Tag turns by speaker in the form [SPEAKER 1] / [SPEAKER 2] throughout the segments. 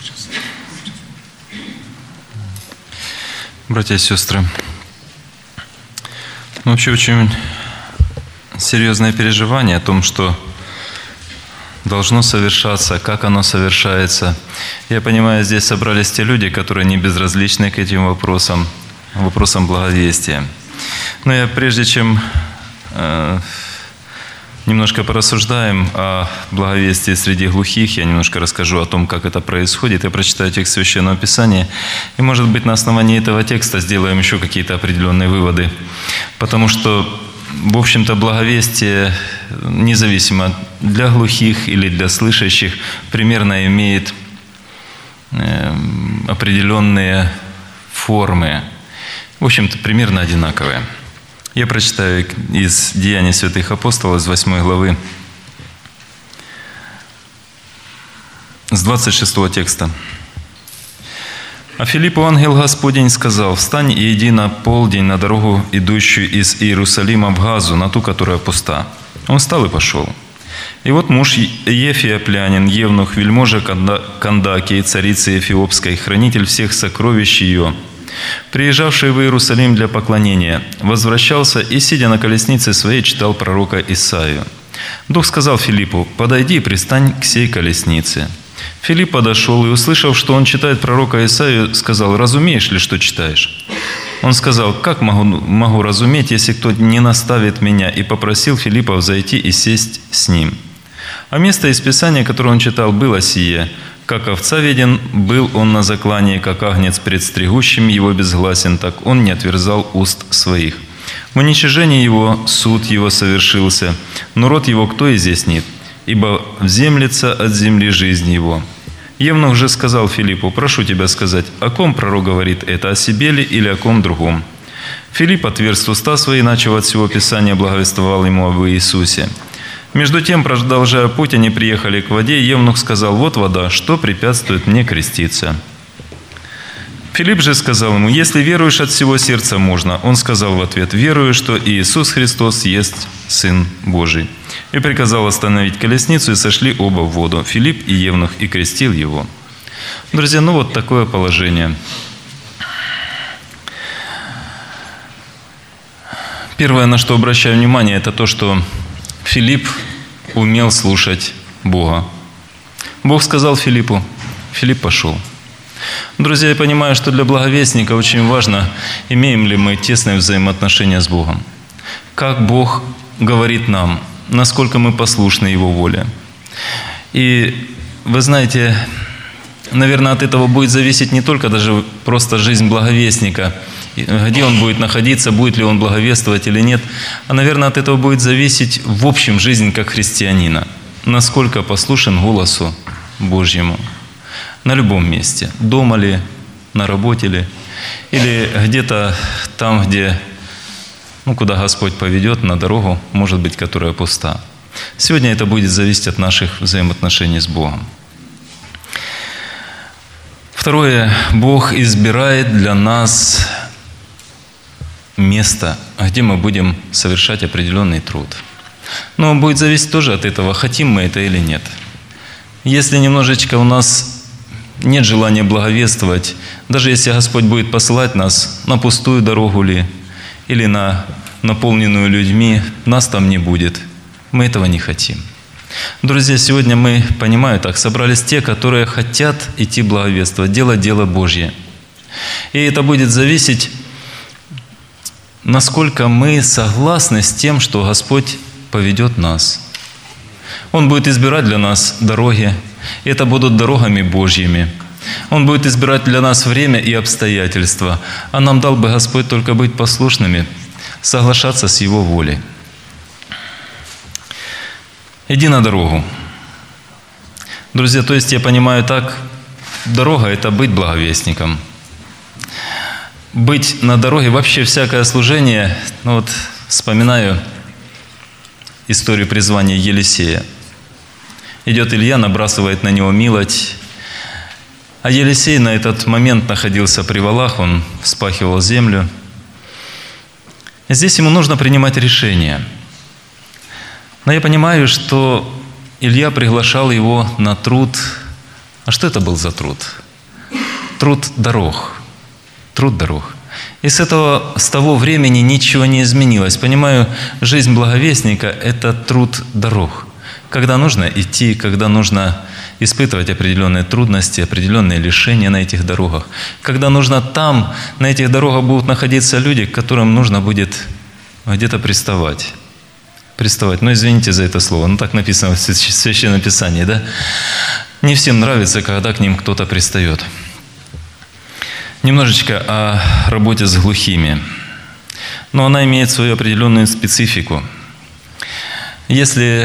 [SPEAKER 1] Братья и сестры, вообще очень серьезное переживание о том, что должно совершаться, как оно совершается. Я понимаю, здесь собрались те люди, которые не безразличны к этим вопросам благовестия. Но я прежде чем немножко порассуждаем о благовестии среди глухих, я немножко расскажу о том, как это происходит. Я прочитаю текст Священного Писания, и, может быть, на основании этого текста сделаем еще какие-то определенные выводы. Потому что, в общем-то, благовестие, независимо для глухих или для слышащих, примерно имеет определенные формы, в общем-то, примерно одинаковые. Я прочитаю из Деяний святых апостолов, с 8 главы, с 26 текста. «А Филиппу ангел Господень сказал: встань и иди на полдень на дорогу, идущую из Иерусалима в Газу, на ту, которая пуста. Он встал и пошел. И вот муж Ефиоплянин, евнух, вельможа Кандакии, царицы Эфиопской, хранитель всех сокровищ ее, приезжавший в Иерусалим для поклонения, возвращался и, сидя на колеснице своей, читал пророка Исаию. Дух сказал Филиппу: подойди и пристань к сей колеснице. Филипп подошел и, услышав, что он читает пророка Исаию, сказал: разумеешь ли, что читаешь? Он сказал: как могу разуметь, если кто не наставит меня? И попросил Филиппа взойти и сесть с ним. А место из Писания, которое он читал, было сие: как овца веден был он на заклании, как агнец пред стригущим его безгласен, так он не отверзал уст своих. В уничижении его суд его совершился, но род его кто изъяснит? Ибо вземлется от земли жизнь его. Евнух же сказал Филиппу: прошу тебя сказать, о ком пророк говорит это, о себе ли или о ком другом? Филипп отверз уста свои, начав от всего Писания, благовествовал ему об Иисусе. Между тем, продолжая путь, они приехали к воде, и евнух сказал: вот вода, что препятствует мне креститься? Филипп же сказал ему: если веруешь от всего сердца, можно. Он сказал в ответ: верую, что Иисус Христос есть Сын Божий. И приказал остановить колесницу, и сошли оба в воду, Филипп и евнух, и крестил его. Друзья, вот такое положение. Первое, на что обращаю внимание, это то, что Филипп умел слушать Бога. Бог сказал Филиппу, Филипп пошел. Друзья, я понимаю, что для благовестника очень важно, имеем ли мы тесные взаимоотношения с Богом. Как Бог говорит нам, насколько мы послушны Его воле. И вы знаете, наверное, от этого будет зависеть не только даже просто жизнь благовестника, где он будет находиться, будет ли он благовествовать или нет, а, наверное, от этого будет зависеть в общем жизнь как христианина, насколько послушен голосу Божьему на любом месте, дома ли, на работе ли, или где-то там, где, куда Господь поведет, на дорогу, может быть, которая пуста. Сегодня это будет зависеть от наших взаимоотношений с Богом. Второе. Бог избирает для нас место, где мы будем совершать определенный труд. Но будет зависеть тоже от этого, хотим мы это или нет. Если немножечко у нас нет желания благовествовать, даже если Господь будет посылать нас на пустую дорогу ли, или на наполненную людьми, нас там не будет. Мы этого не хотим. Друзья, сегодня мы, понимаю так, собрались те, которые хотят идти благовествовать, делать дело Божье. И это будет зависеть, насколько мы согласны с тем, что Господь поведет нас. Он будет избирать для нас дороги, и это будут дорогами Божьими. Он будет избирать для нас время и обстоятельства, а нам дал бы Господь только быть послушными, соглашаться с Его волей. Иди на дорогу. Друзья, то есть я понимаю так, дорога – это быть благовестником. Быть на дороге, вообще всякое служение, вспоминаю историю призвания Елисея. Идет Илья, набрасывает на него милоть, а Елисей на этот момент находился при валах, он вспахивал землю. И здесь ему нужно принимать решение. Но я понимаю, что Илья приглашал его на труд, А что это был за труд? Труд дорог. Труд дорог. И с того времени ничего не изменилось. Понимаю, жизнь благовестника – это труд дорог. Когда нужно идти, когда нужно испытывать определенные трудности, определенные лишения на этих дорогах. Когда нужно там, на этих дорогах будут находиться люди, к которым нужно будет где-то приставать. Ну, извините за это слово, так написано в Священном Писании, да? Не всем нравится, когда к ним кто-то пристает. Немножечко о работе с глухими. Но она имеет свою определенную специфику. Если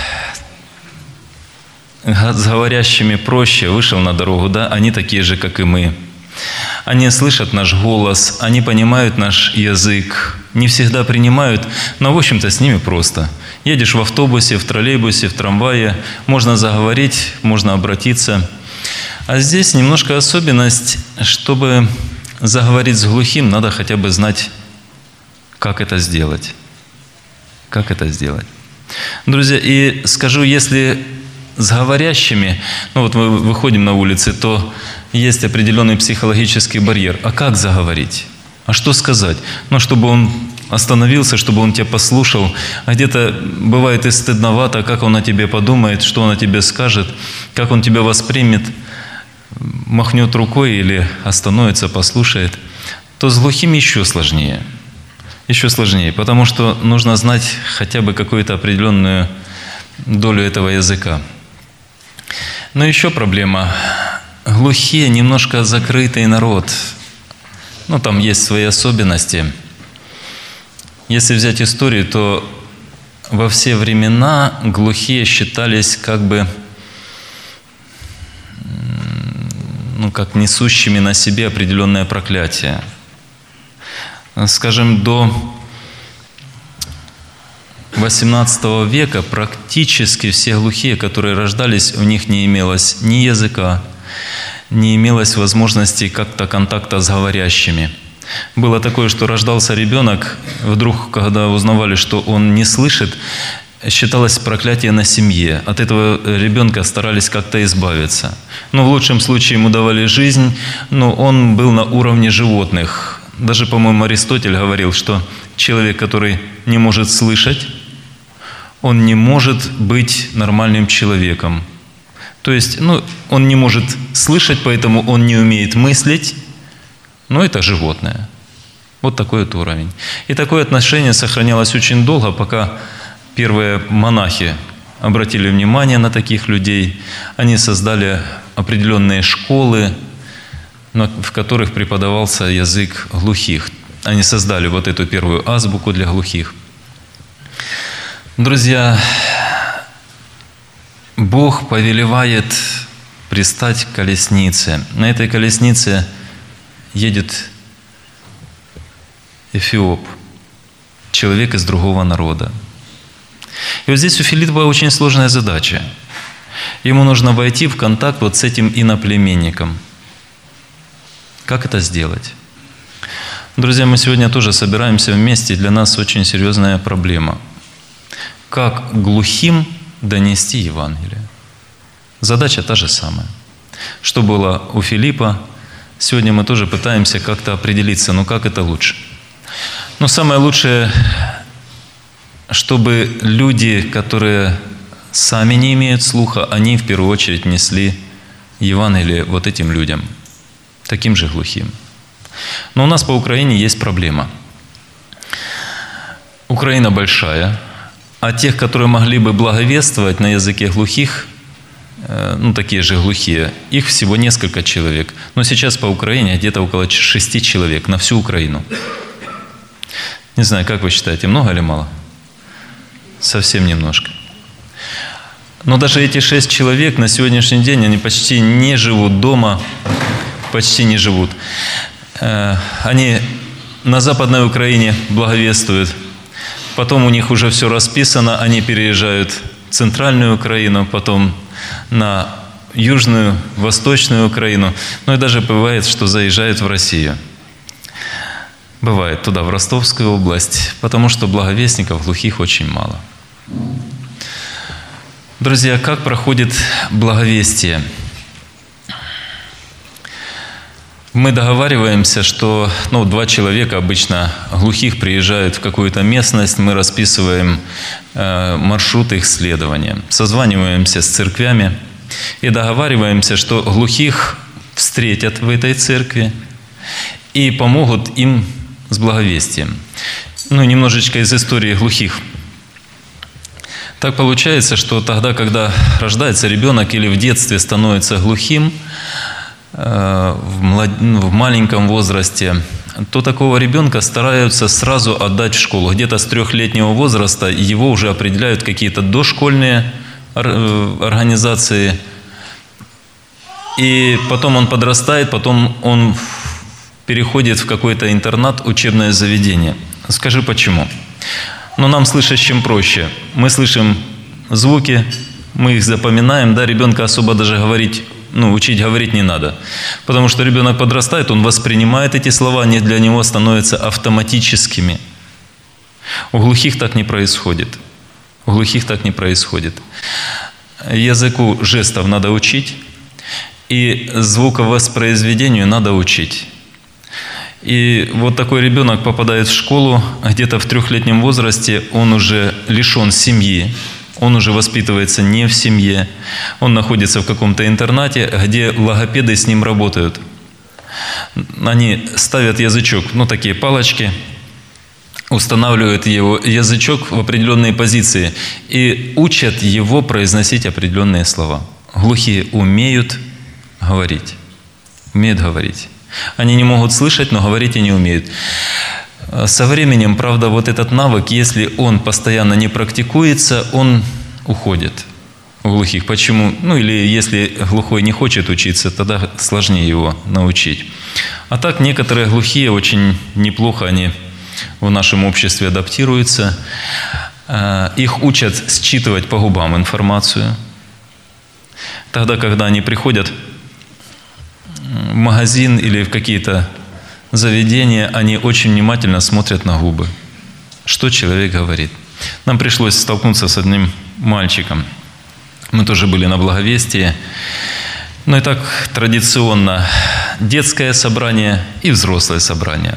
[SPEAKER 1] с говорящими проще, вышел на дорогу, да, они такие же, как и мы. Они слышат наш голос, они понимают наш язык, не всегда принимают, но, в общем-то, с ними просто. Едешь в автобусе, в троллейбусе, в трамвае, можно заговорить, можно обратиться. А здесь немножко особенность, чтобы заговорить с глухим, надо хотя бы знать, как это сделать. Как это сделать. Друзья, и скажу, если с говорящими, мы выходим на улицы, то есть определенный психологический барьер. А как заговорить? А что сказать? Чтобы он остановился, чтобы он тебя послушал. А где-то бывает и стыдновато, как он о тебе подумает, что он о тебе скажет, как он тебя воспримет, махнет рукой или остановится, послушает. То с глухим еще сложнее. Еще сложнее, потому что нужно знать хотя бы какую-то определенную долю этого языка. Но еще проблема. Глухие, немножко закрытый народ. Там есть свои особенности. Если взять историю, то во все времена глухие считались как несущими на себе определенное проклятие. Скажем, до XVIII века практически все глухие, которые рождались, у них не имелось ни языка, не имелось возможности как-то контакта с говорящими. Было такое, что рождался ребенок, вдруг, когда узнавали, что он не слышит, считалось проклятие на семье. От этого ребенка старались как-то избавиться. В лучшем случае ему давали жизнь, но он был на уровне животных. Даже, по-моему, Аристотель говорил, что человек, который не может слышать, он не может быть нормальным человеком. То есть, он не может слышать, поэтому он не умеет мыслить, но это животное. Вот такой вот уровень. И такое отношение сохранялось очень долго, пока первые монахи обратили внимание на таких людей. Они создали определенные школы, в которых преподавался язык глухих. Они создали вот эту первую азбуку для глухих. Друзья, Бог повелевает пристать к колеснице. На этой колеснице едет эфиоп, человек из другого народа. И вот здесь у Филиппа очень сложная задача. Ему нужно войти в контакт вот с этим иноплеменником. Как это сделать? Друзья, мы сегодня тоже собираемся вместе, для нас очень серьезная проблема. Как глухим донести Евангелие? Задача та же самая. Что было у Филиппа, сегодня мы тоже пытаемся как-то определиться, как это лучше. Самое лучшее, чтобы люди, которые сами не имеют слуха, они в первую очередь несли Евангелие вот этим людям, таким же глухим. Но у нас по Украине есть проблема. Украина большая, а тех, которые могли бы благовествовать на языке глухих, такие же глухие, их всего несколько человек. Но сейчас по Украине где-то около 6 человек на всю Украину. Не знаю, как вы считаете, много или мало? Совсем немножко. Но даже эти 6 человек на сегодняшний день, они почти не живут дома, почти не живут. Они на Западной Украине благовествуют. Потом у них уже все расписано, они переезжают в Центральную Украину, потом на Южную, Восточную Украину. И даже бывает, что заезжают в Россию. Бывает туда, в Ростовскую область, потому что благовестников глухих очень мало. Друзья, как проходит благовестие? Мы договариваемся, что два человека, обычно глухих, приезжают в какую-то местность, мы расписываем маршрут их следования, созваниваемся с церквями и договариваемся, что глухих встретят в этой церкви и помогут им с благовестием. Немножечко из истории глухих. Так получается, что тогда, когда рождается ребенок или в детстве становится глухим, в маленьком возрасте, то такого ребенка стараются сразу отдать в школу. Где-то с 3-летнего возраста его уже определяют какие-то дошкольные организации. И потом он подрастает, потом он переходит в какой-то интернат, учебное заведение. Скажи, почему? Нам слышащим проще. Мы слышим звуки, мы их запоминаем, ребенка особо даже учить говорить не надо. Потому что ребенок подрастает, он воспринимает эти слова, они для него становятся автоматическими. У глухих так не происходит. Языку жестов надо учить, и звуковоспроизведению надо учить. И вот такой ребенок попадает в школу, где-то в 3-летнем возрасте он уже лишен семьи, он уже воспитывается не в семье, он находится в каком-то интернате, где логопеды с ним работают. Они ставят язычок, такие палочки, устанавливают его язычок в определенные позиции и учат его произносить определенные слова. Глухие умеют говорить. Они не могут слышать, но говорить они умеют. Со временем, правда, вот этот навык, если он постоянно не практикуется, он уходит у глухих. Почему? Или если глухой не хочет учиться, тогда сложнее его научить. А так некоторые глухие очень неплохо, они в нашем обществе адаптируются. Их учат считывать по губам информацию. Тогда, когда они приходят в магазин или в какие-то заведения, они очень внимательно смотрят на губы. Что человек говорит. Нам пришлось столкнуться с одним мальчиком. Мы тоже были на благовестии. И так традиционно детское собрание и взрослое собрание.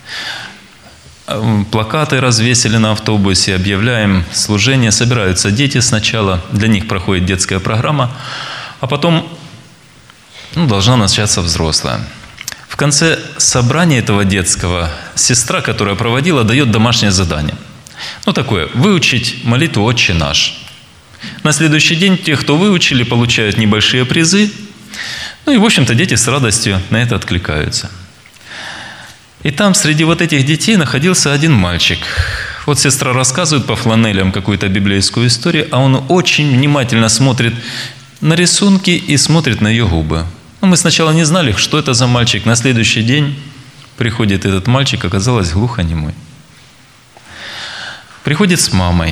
[SPEAKER 1] Плакаты развесили на автобусе, объявляем служение. Собираются дети сначала, для них проходит детская программа, а потом должна начаться взрослая. В конце собрания этого детского сестра, которая проводила, дает домашнее задание. Такое, выучить молитву «Отче наш». На следующий день те, кто выучили, получают небольшие призы. И, в общем-то, дети с радостью на это откликаются. И там среди вот этих детей находился один мальчик. Вот сестра рассказывает по фланелям какую-то библейскую историю, а он очень внимательно смотрит на рисунки и смотрит на ее губы. Мы сначала не знали, что это за мальчик. На следующий день приходит этот мальчик, оказалось глухонемой. Приходит с мамой.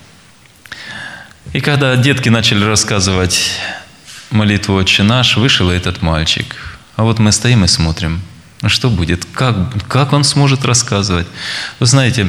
[SPEAKER 1] И когда детки начали рассказывать молитву «Отче наш», вышел этот мальчик. А вот мы стоим и смотрим. Что будет? Как он сможет рассказывать? Вы знаете,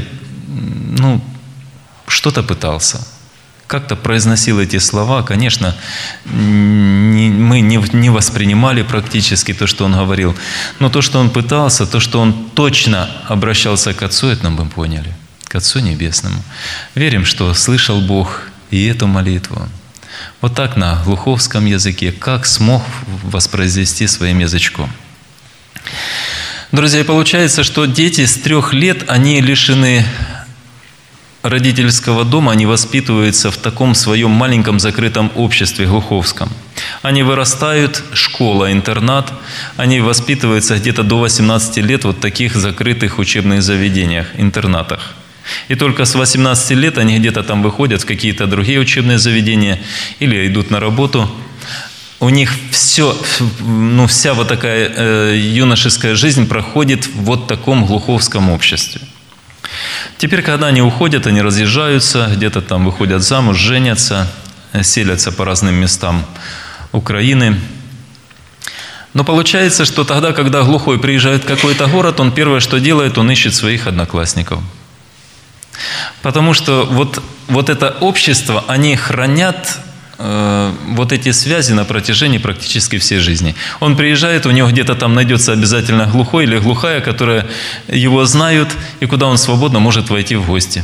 [SPEAKER 1] что-то пытался. Как-то произносил эти слова. Конечно, мы не воспринимали практически то, что он говорил. Но то, что он пытался, то, что он точно обращался к Отцу, это мы поняли. К Отцу Небесному. Верим, что слышал Бог и эту молитву. Вот так на глуховском языке, как смог воспроизвести своим язычком. Друзья, получается, что дети с 3 лет, они лишены родительского дома, они воспитываются в таком своем маленьком закрытом обществе глуховском. Они вырастают, школа, интернат, они воспитываются где-то до 18 лет в вот таких закрытых учебных заведениях, интернатах. И только с 18 лет они где-то там выходят в какие-то другие учебные заведения или идут на работу. У них вся вот такая юношеская жизнь проходит в вот таком глуховском обществе. Теперь, когда они уходят, они разъезжаются, где-то там выходят замуж, женятся, селятся по разным местам Украины. Но получается, что тогда, когда глухой приезжает в какой-то город, он первое, что делает, он ищет своих одноклассников. Потому что вот это общество, они хранят вот эти связи на протяжении практически всей жизни. Он приезжает, у него где-то там найдется обязательно глухой или глухая, которые его знают, и куда он свободно может войти в гости.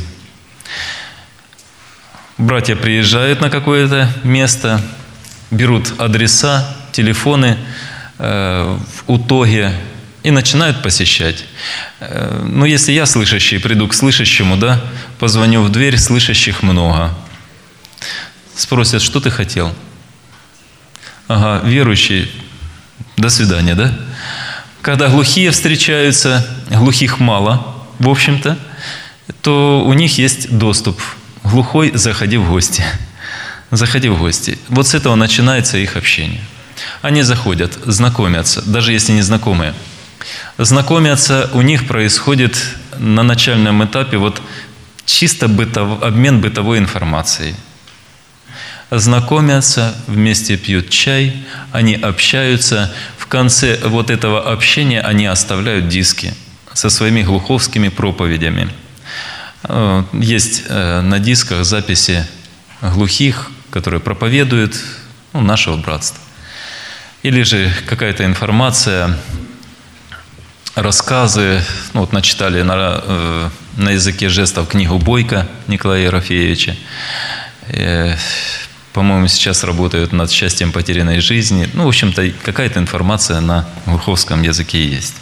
[SPEAKER 1] Братья приезжают на какое-то место, берут адреса, телефоны в итоге и начинают посещать. Ну, если я слышащий, приду к слышащему, да, позвоню в дверь, слышащих много. Спросят, что ты хотел? Ага, верующий, до свидания, да? Когда глухие встречаются, глухих мало, в общем-то, то у них есть доступ. Глухой, заходи в гости. Заходи в гости. Вот с этого начинается их общение. Они заходят, знакомятся, даже если не знакомые. Знакомятся, у них происходит на начальном этапе вот чисто обмен бытовой информацией. Знакомятся, вместе пьют чай, они общаются. В конце вот этого общения они оставляют диски со своими глуховскими проповедями. Есть на дисках записи глухих, которые проповедуют нашего братства. Или же какая-то информация, рассказы. Вот начитали на языке жестов книгу Бойко Николая Ерофеевича. По-моему, сейчас работают над счастьем потерянной жизни. В общем-то, какая-то информация на глуховском языке есть.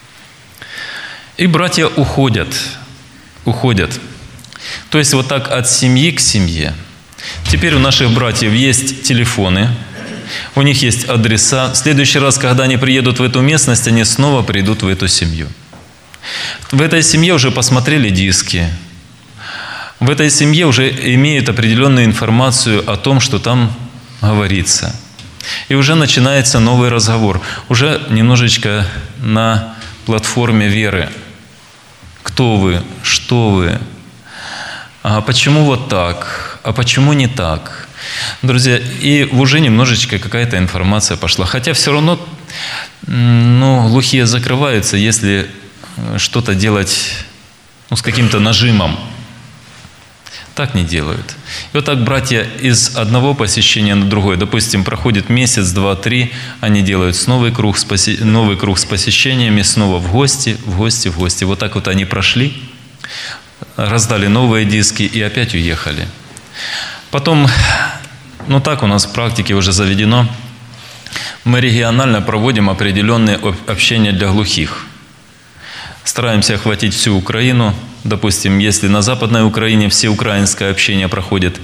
[SPEAKER 1] И братья уходят. То есть вот так от семьи к семье. Теперь у наших братьев есть телефоны, у них есть адреса. В следующий раз, когда они приедут в эту местность, они снова придут в эту семью. В этой семье уже посмотрели диски. В этой семье уже имеют определенную информацию о том, что там говорится. И уже начинается новый разговор. Уже немножечко на платформе веры. Кто вы? Что вы? А почему вот так? А почему не так? Друзья, и уже немножечко какая-то информация пошла. Хотя все равно глухие закрываются, если что-то делать с каким-то нажимом. Так не делают. И вот так братья из одного посещения на другое, допустим, проходит месяц, два, три, они делают новый круг с посещениями, снова в гости. Вот так вот они прошли, раздали новые диски и опять уехали. Потом, так у нас в практике уже заведено, мы регионально проводим определенные общения для глухих. Стараемся охватить всю Украину. Допустим, если на Западной Украине всеукраинское общение проходит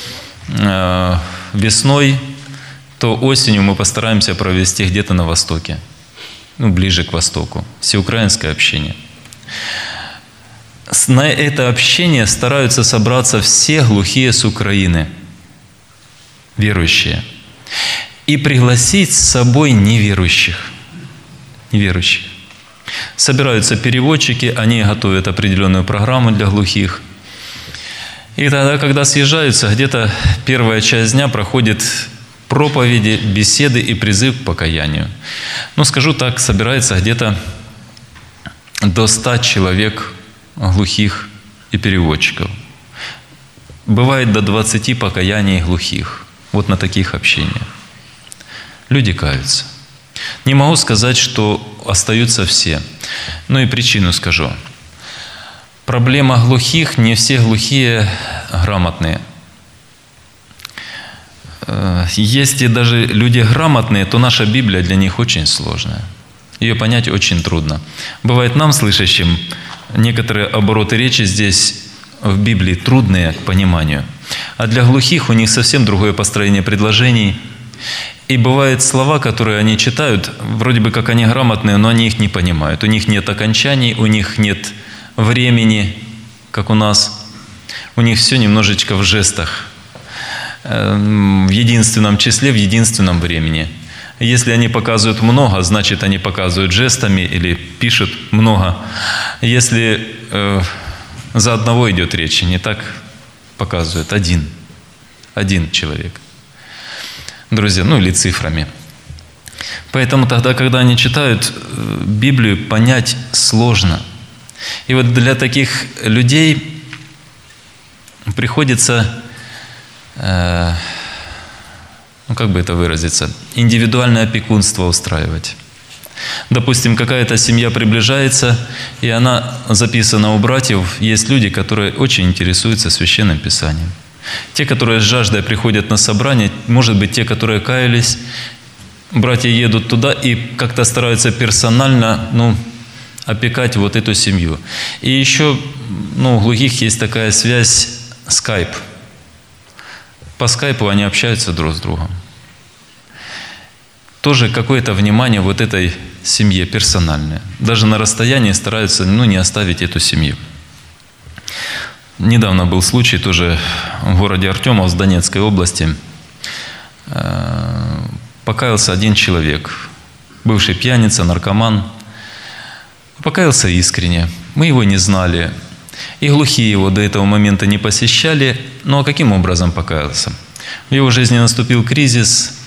[SPEAKER 1] весной, то осенью мы постараемся провести где-то на Востоке, ближе к Востоку. Всеукраинское общение. На это общение стараются собраться все глухие с Украины, верующие, и пригласить с собой неверующих. Собираются переводчики, они готовят определенную программу для глухих. И тогда, когда съезжаются, где-то первая часть дня проходит проповеди, беседы и призыв к покаянию. Скажу так, собирается где-то до 100 человек глухих и переводчиков. Бывает до 20 покаяний глухих. Вот на таких общениях. Люди каются. Не могу сказать, что остаются все. И причину скажу. Проблема глухих, не все глухие грамотные. Если даже люди грамотные, то наша Библия для них очень сложная. Ее понять очень трудно. Бывает нам, слышащим, некоторые обороты речи здесь в Библии трудные к пониманию. А для глухих у них совсем другое построение предложений. И бывают слова, которые они читают, вроде бы как они грамотные, но они их не понимают. У них нет окончаний, у них нет времени, как у нас. У них все немножечко в жестах, в единственном числе, в единственном времени. Если они показывают много, значит, они показывают жестами или пишут много. Если за одного идет речь, не так показывают. Один человек. Друзья, или цифрами. Поэтому тогда, когда они читают Библию, понять сложно. И вот для таких людей приходится как бы это выразиться, индивидуальное опекунство устраивать. Допустим, какая-то семья приближается, и она записана у братьев. Есть люди, которые очень интересуются Священным Писанием. Те, которые с жаждой приходят на собрание, может быть, те, которые каялись, братья едут туда и как-то стараются персонально, опекать вот эту семью. И еще, у глухих есть такая связь скайп. По скайпу они общаются друг с другом. Тоже какое-то внимание вот этой семье персональное. Даже на расстоянии стараются, не оставить эту семью. Недавно был случай тоже в городе Артемовск Донецкой области. Покаялся один человек, бывший пьяница, наркоман. Покаялся искренне. Мы его не знали. И глухие его до этого момента не посещали. Ну а каким образом покаялся? В его жизни наступил кризис,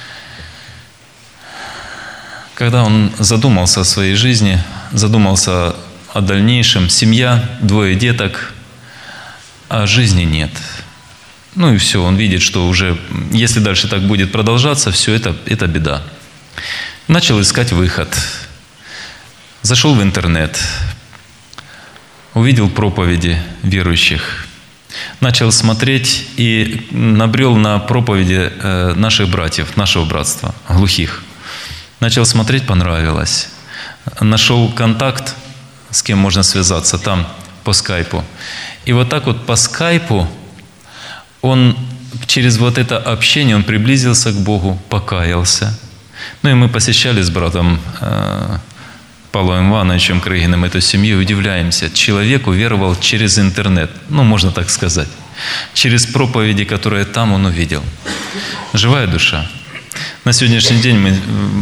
[SPEAKER 1] когда он задумался о своей жизни, задумался о дальнейшем. Семья, 2 деток, а жизни нет. И все, он видит, что уже, если дальше так будет продолжаться, все это беда. Начал искать выход. Зашел в интернет, увидел проповеди верующих, начал смотреть и набрел на проповеди наших братьев, нашего братства, глухих. Начал смотреть, понравилось. Нашел контакт, с кем можно связаться там, по скайпу. И вот так вот по скайпу он через вот это общение, он приблизился к Богу, покаялся. И мы посещали с братом Павлом Ивановичем Крыгиным эту семью и удивляемся. Человек уверовал через интернет, можно так сказать. Через проповеди, которые там он увидел. Живая душа. На сегодняшний день мы,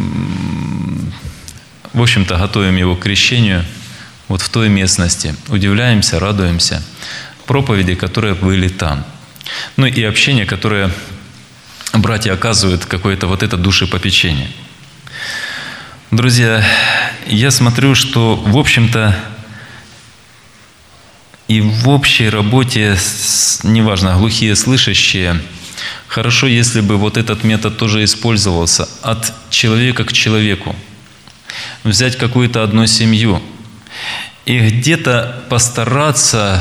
[SPEAKER 1] в общем-то, готовим его к крещению вот в той местности. Удивляемся, радуемся. Проповеди, которые были там. И общение, которое братья оказывают, какое-то вот это душепопечение. Друзья, я смотрю, что, в общем-то, и в общей работе, неважно, глухие, слышащие, хорошо, если бы вот этот метод тоже использовался от человека к человеку. Взять какую-то одну семью и где-то постараться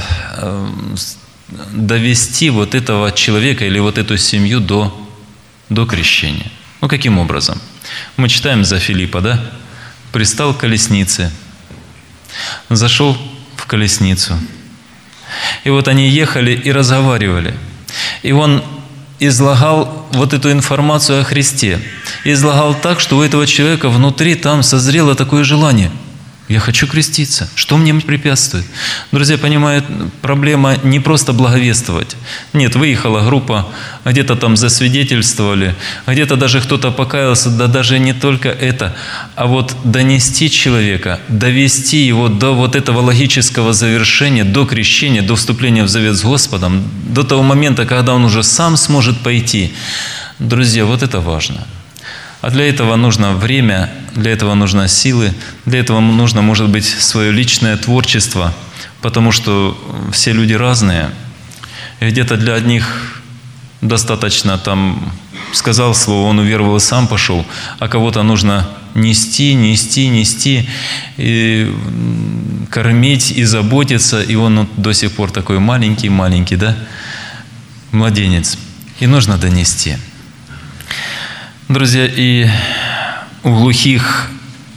[SPEAKER 1] довести вот этого человека или вот эту семью до крещения. Каким образом? Мы читаем за Филиппа, да? Пристал к колеснице, зашел в колесницу. И вот они ехали и разговаривали. И он излагал вот эту информацию о Христе. Излагал так, что у этого человека внутри там созрело такое желание. Я хочу креститься. Что мне препятствует? Друзья, понимают, проблема не просто благовествовать. Нет, выехала группа, где-то там засвидетельствовали, где-то даже кто-то покаялся, да даже не только это, а вот донести человека, довести его до вот этого логического завершения, до крещения, до вступления в завет с Господом, до того момента, когда он уже сам сможет пойти. Друзья, вот это важно. А для этого нужно время, для этого нужны силы, для этого нужно, может быть, свое личное творчество, потому что все люди разные. И где-то для одних достаточно сказал слово, он уверовал и сам пошел, а кого-то нужно нести, и кормить, и заботиться, и он до сих пор такой маленький, да, младенец. И нужно донести. Друзья, и у глухих,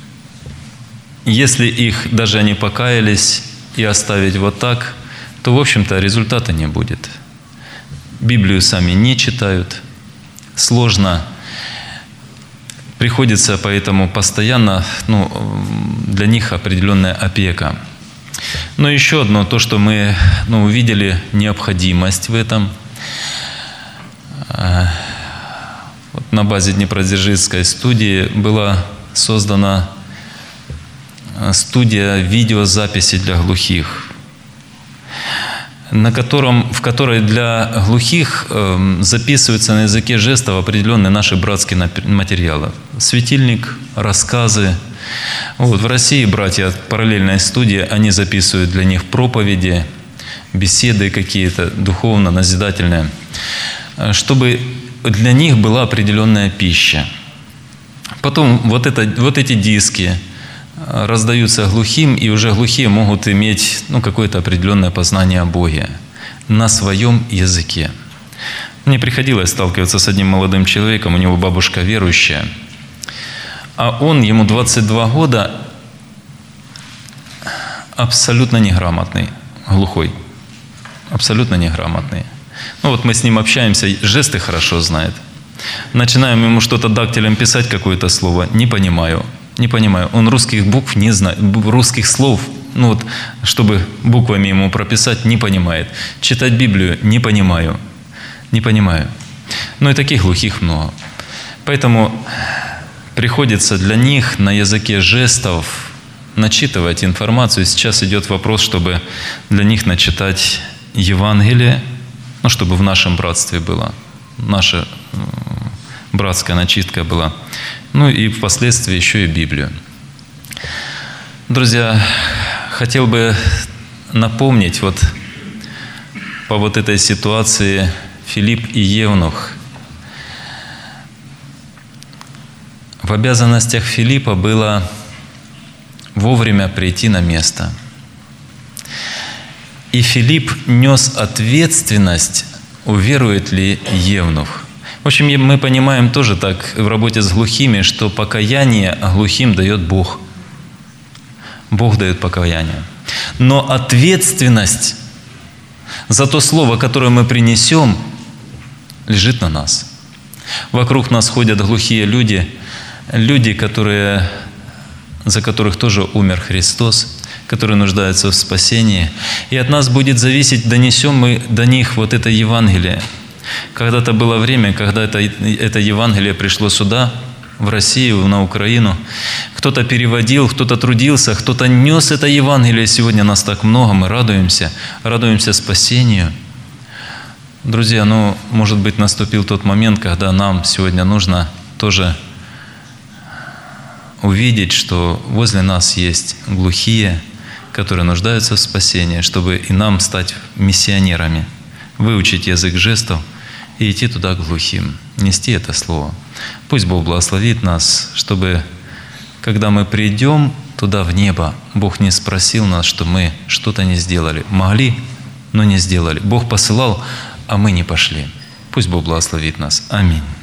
[SPEAKER 1] если их даже они покаялись и оставить вот так, то, в общем-то, результата не будет. Библию сами не читают, сложно. Приходится поэтому постоянно, для них определенная опека. Но еще одно, то, что мы увидели необходимость в этом. На базе Днепродзержинской студии была создана студия видеозаписи для глухих, в которой для глухих записываются на языке жестов определенные наши братские материалы. Светильник, рассказы. В России братья от параллельной студии, они записывают для них проповеди, беседы какие-то духовно-назидательные, чтобы для них была определенная пища. Потом вот эти диски раздаются глухим, и уже глухие могут иметь какое-то определенное познание о Боге на своем языке. Мне приходилось сталкиваться с одним молодым человеком, у него бабушка верующая, а ему 22 года, абсолютно неграмотный, глухой, абсолютно неграмотный. Мы с ним общаемся, жесты хорошо знает. Начинаем ему что-то дактилем писать, какое-то слово, не понимаю. Он русских букв не знает, русских слов, чтобы буквами ему прописать, не понимает. Читать Библию не понимаю. И таких глухих много. Поэтому приходится для них на языке жестов начитывать информацию. Сейчас идет вопрос, чтобы для них начитать Евангелие, чтобы в нашем братстве было, наша братская начитка была. И впоследствии еще и Библию. Друзья, хотел бы напомнить по этой ситуации Филипп и Евнух. В обязанностях Филиппа было вовремя прийти на место. И Филипп нес ответственность, уверует ли Евнух. В общем, мы понимаем тоже так в работе с глухими, что покаяние глухим дает Бог. Бог дает покаяние. Но ответственность за то слово, которое мы принесем, лежит на нас. Вокруг нас ходят глухие люди, за которых тоже умер Христос, которые нуждаются в спасении. И от нас будет зависеть, донесем мы до них это Евангелие. Когда-то было время, когда это Евангелие пришло сюда, в Россию, на Украину. Кто-то переводил, кто-то трудился, кто-то нес это Евангелие. Сегодня нас так много, мы радуемся спасению. Друзья, может быть, наступил тот момент, когда нам сегодня нужно тоже увидеть, что возле нас есть глухие, которые нуждаются в спасении, чтобы и нам стать миссионерами, выучить язык жестов и идти туда к глухим, нести это слово. Пусть Бог благословит нас, чтобы, когда мы придем туда в небо, Бог не спросил нас, что мы что-то не сделали. Могли, но не сделали. Бог посылал, а мы не пошли. Пусть Бог благословит нас. Аминь.